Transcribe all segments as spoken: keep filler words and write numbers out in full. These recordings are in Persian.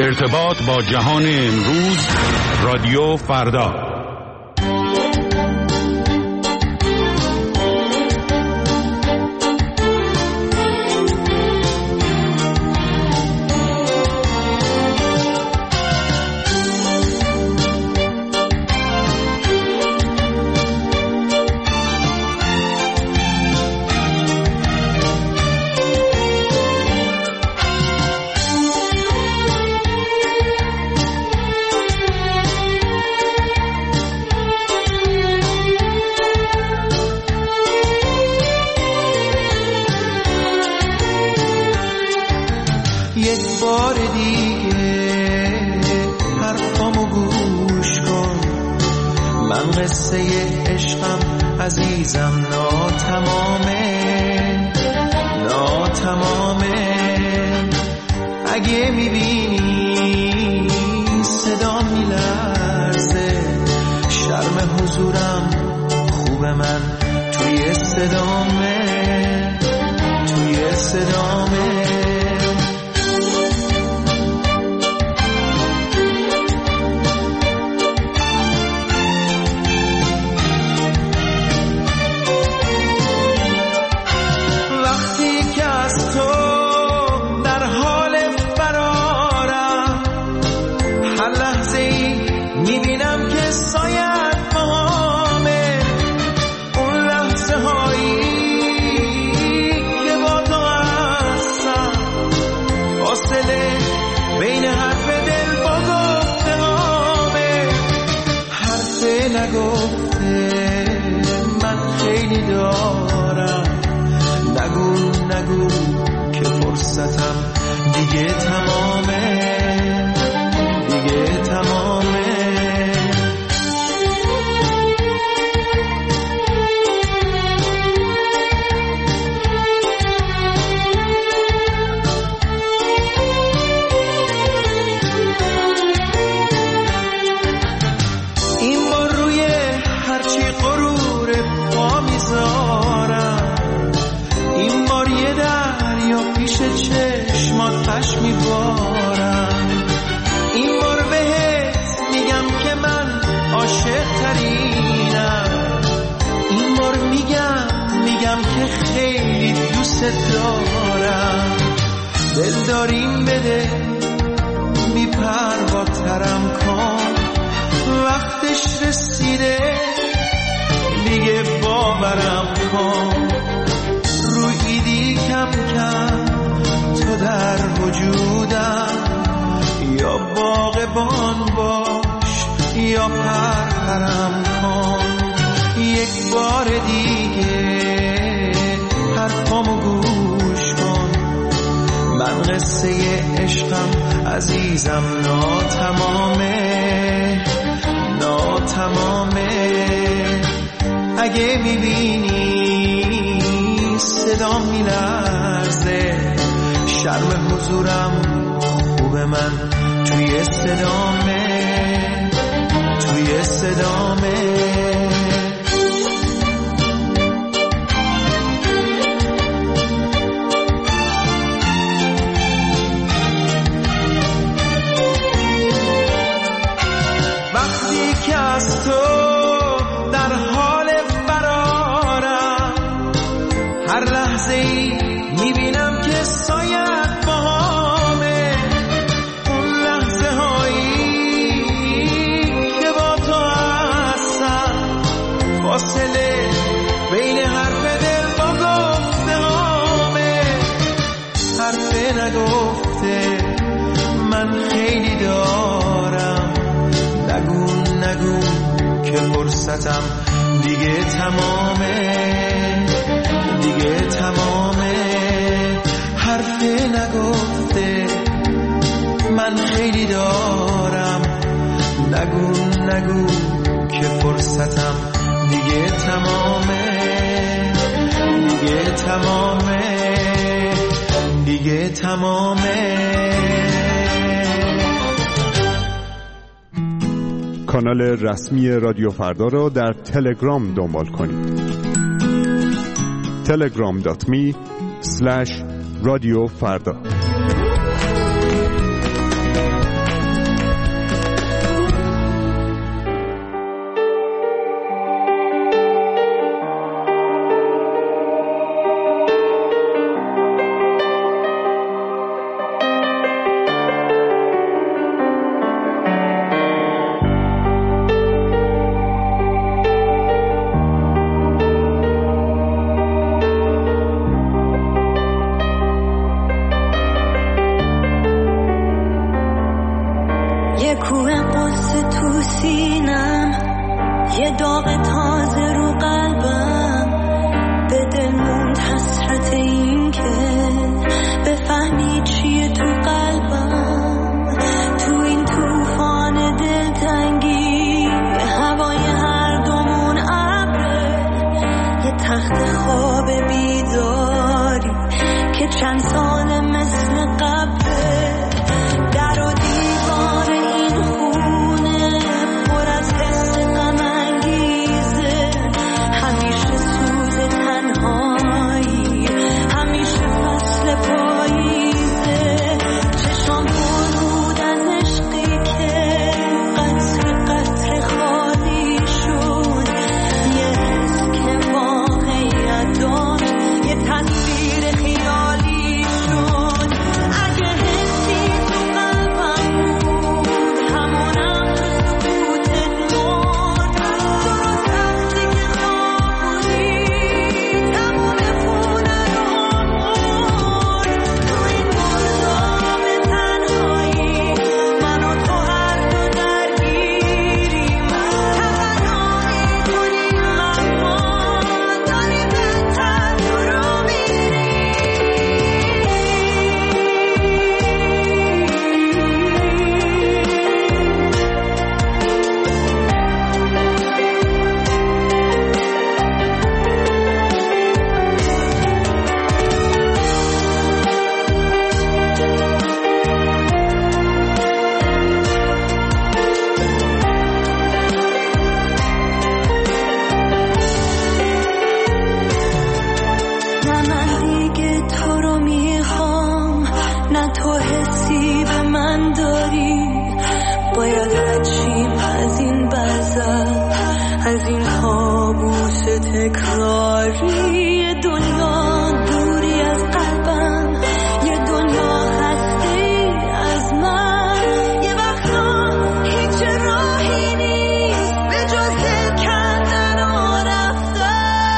ارتباط با جهان امروز، رادیو فردا. یک بار دیگه حرفامو گوش کن، من قصه عشقم عزیزم ناتمامه ناتمامه. اگه میبینی صدا میلرزه، شرم حضورم خوبه من توی صدامه توی صدامه. دیگه تمامه دیگه تمامه. این بار روی هرچی غرور پا میذارم، این بار یه دریا پیش چشمات پش میبارم. این بار بهت میگم که من عاشق ترینم، این بار میگم میگم که خیلی دوست دارم. دل داریم بده بی پرواترم کن، وقتش رسیده دیگه باورم کن. رو ایدی کم کم تو در وجودم، یا باغبان باش یا پرپرم کن. یک بار دیگه حرفامو گوش کن، من قصه عشقم عزیزم ناتمامه ناتمامه. اگه میبینی صدا میلرزه، شرم حضورم خوبه من توی صدامه توی صدامه. وقتی که از تو در حال فرارم، هر لحظه ای میبینم که سایت باهامه. اون لحظه هایی که با تو هستم، فاصله بین حرف دل با گفته هامه. حرف نگفته من خیلی دارم، نگو نگو که فرصتم دیگه تمامه دیگه تمامه. حرف نگفته من خیلی دارم، نگو نگو که فرصتم دیگه تمامه دیگه تمامه دیگه تمامه. کانال رسمی رادیو فردا را در تلگرام دنبال کنید. تلگرام دات می اسلش رادیو فردا. سینم، یه داغ تازه رو قلبم، به دل موند حسرت این که بفهمی چیه تو قلبم. تو این طوفان دلتنگی هوای هر دومون ابره، یه تخت خواب بیداری که چند سال مثل قبله. در و دیوار این خونه پر از حس غم انگیزه، همیشه سوز تنهایی، همیشه فصل پاییزه. چشام پر بود از عشقی که قطر قطر خالی شد، یه حس که واقعیت داشت، یه تصویر خیالی شد. اگه حسی تو قلبم بود، همونم تو سکوتت مرد. درست وقتی که خواب بودی، تموم خونه رو مرد. تو این مرداب تنهایی، من و تو هر دو درگیریم. تمنا میکنیم اما داری بهتر فرو میری. نه من دیگه تو رو میخوام، نه تو حسی به من داری. باید رد از این بزر، از این کابوس تکراری. یه دنیا دوری از قلبم، یه دنیا خسته از من. یه وقتا هیچ راهی نیست به جز دل کندن و رفتن.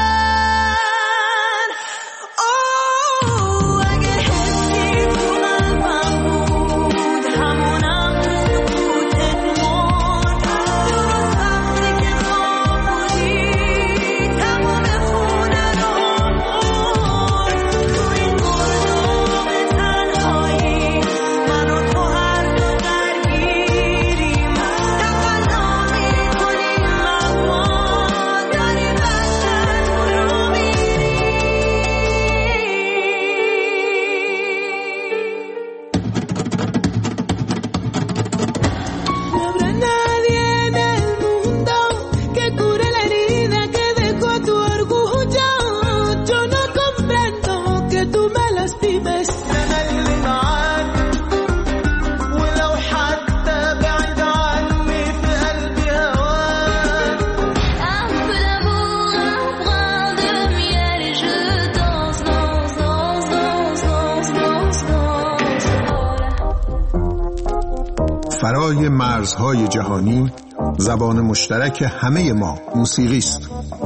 اوه اگه حسی تو قلبم بود، همونم تو سکوتت مرد. درست وقتی که خواب بودی، تموم خونه رو مرد. تو این مرداب تنهایی، من و تو هر دو درگیریم. تمنا میکنیم اما داری بدتر فرو میری. No habrá nadie en el mundo que cure la herida que dejó tu orgullo. Yo no comprendo que tú me lastimes. أنا اللي معاك ولو حتى بعيد عني، في قلبي هواك. Un peu d'amour, un brin de miel et je danse, danse, danse, danse, danse, danse, danse. فرای مرزهای جهانی، زبان مشترک همه ما موسیقی است.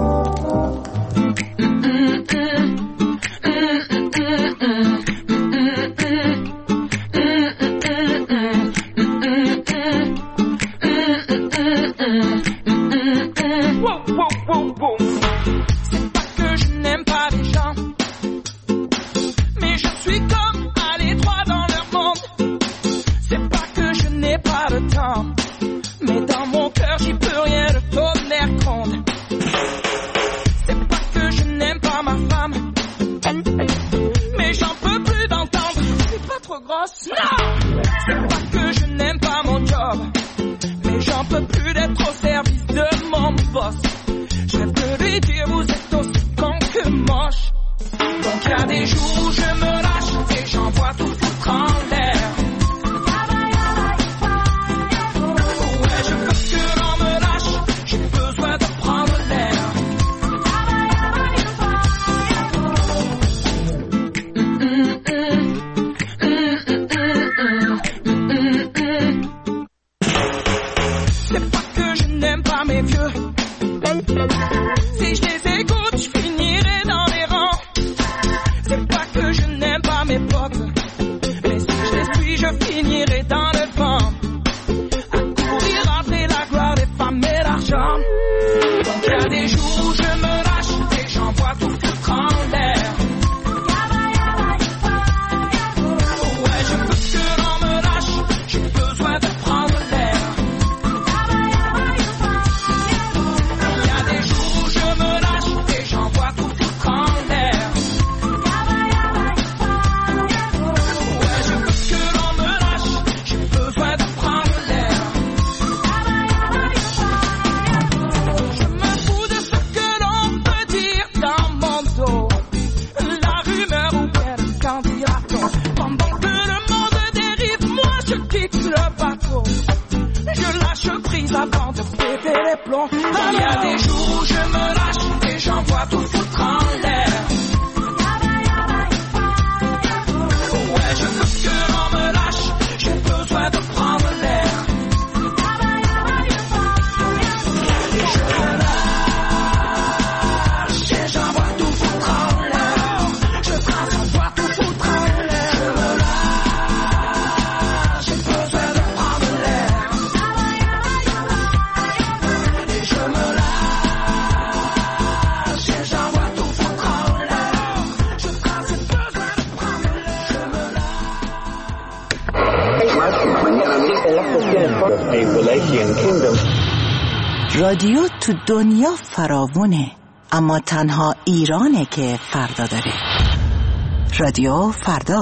C'est pas que je n'aime pas les gens, mais je suis comme à l'étroit dans leur monde. C'est pas que je n'ai pas le temps, mais dans mon cœur j'y peux rien de tenir compte. C'est pas que je n'aime pas ma femme, mais j'en peux plus d'entendre. C'est pas trop grosse, non. C'est pas que je n'aime pas mon job, mais j'en peux plus d'être au service de mon boss. Je rêve de lui dire vous êtes aussi con que moche. Donc y a des jours où je me lâche et j'envoie tout foutre en l'air. Ouais, je veux que l'on me lâche, j'ai besoin de prendre l'air. C'est pas que je n'aime pas mes vieux, si je les écoute, je finirai dans les rangs. C'est pas que je n'aime pas mes potes, mais si je les suis, je finirai dans le vent. À courir après la gloire des péter les plombs. Il y a des jours où je me lâche et j'envoie tout foutre en l'air. Ouais, je veux que l'on me lâche, j'ai besoin de prendre l'air. Je me lâche et j'envoie tout foutre en l'air. Je trace, j'envoie tout foutre en l'air. Je me lâche, j'ai besoin de prendre l'air. Et je me lâche et j'envoie tout foutre en l'air. Je trace, j'ai besoin de prendre l'air. Je me رادیو تو دنیا فراوونه، اما تنها ایرانه که فردا داره. رادیو فردا.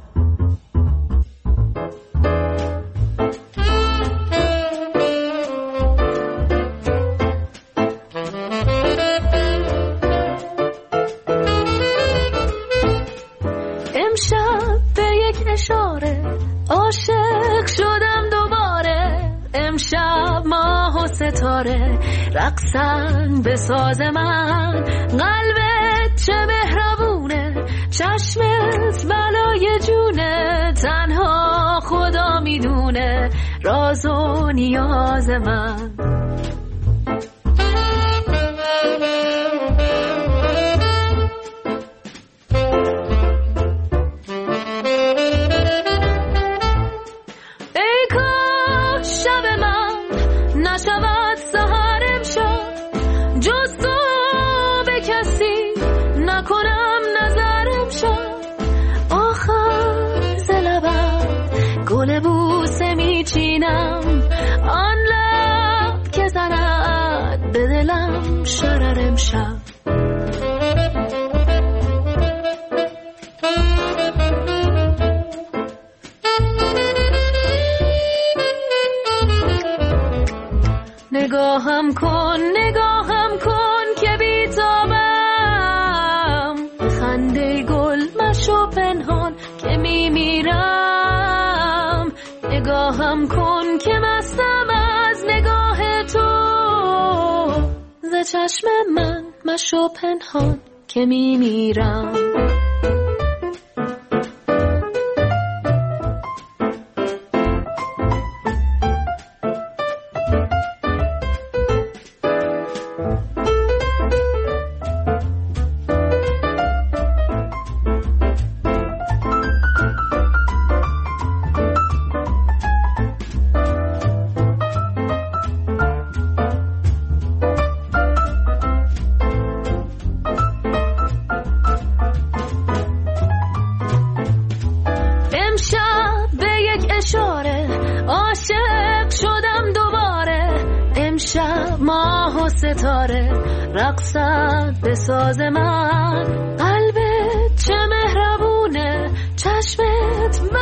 امشب به یک اشاره عاشق شدم دوباره. امشب ماه و ستاره رقصن به ساز من. قلبت چه مهربونه، چشمت بلای جونه. تنها خدا میدونه راز و نیاز من. نشود سهرم شد جز تو به کسی نکنم نظرم شد. آخر ز لبم گل بوسه میچینم، آن لب که زند به دلم شررم شد. نگاهم کن نگاهم کن که بیتابم، خنده گل مشو پنهان که میمیرم. نگاهم کن که مستم از نگاه تو، ز چشم من مشو پنهان که میمیرم. ستاره رقصد به ساز من. قلبت چه مهربونه، چشمت